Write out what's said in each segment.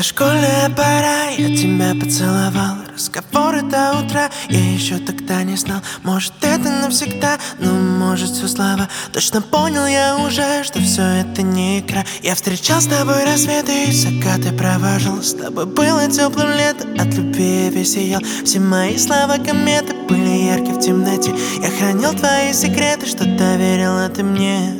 школьная пора, я тебя поцеловал. Разговоры до утра, я еще тогда не знал. Может, это навсегда, но может все слава. Точно понял я уже, что все это не игра. Я встречал с тобой рассветы и закаты провожал. С тобой было теплым лето, от любви я весь сиял. Все мои слова кометы были ярки в темноте. Я хранил твои секреты, что доверила ты мне.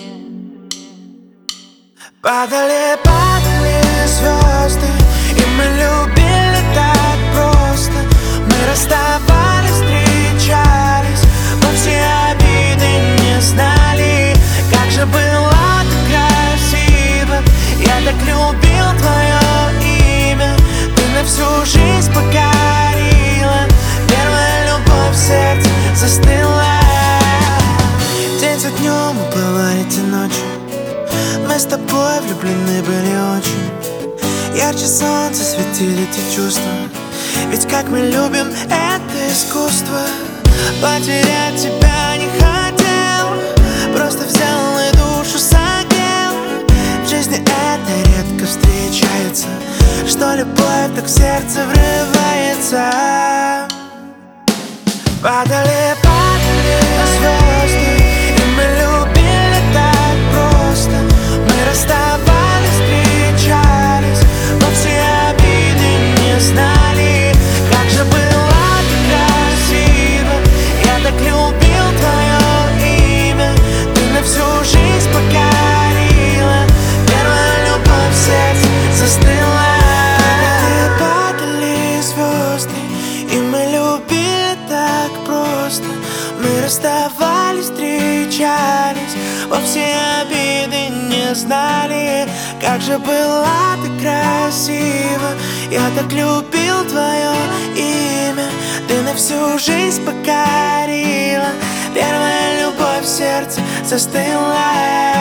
Падали, падали звезды, и мы любили так просто. Мы расставались, встречались, но все обиды не знали. Как же было так красиво, я так любил твое имя. Ты на всю жизнь покорила, первая любовь в сердце застыла. День за днем уплывали те ночи, мы с тобой влюблены были очень. Ярче солнца светили те чувства, ведь как мы любим, это искусство. Потерять тебя не хотел, просто взял и душу согрел. В жизни это редко встречается, что любовь так в сердце врывается. Падали, падали звезды, и мы любили так просто. Мы расставались, встречались, но все обиды не знали. Как же было так красиво, я так любил твое имя. Ты на всю жизнь покорила, первая любовь в сердце застыла. Падали звезды, и мы любили так просто. Мы расставались, встречались, во все обиды не знали. Как же была ты красива, я так любил твое имя. Ты на всю жизнь покорила, первая любовь в сердце застыла.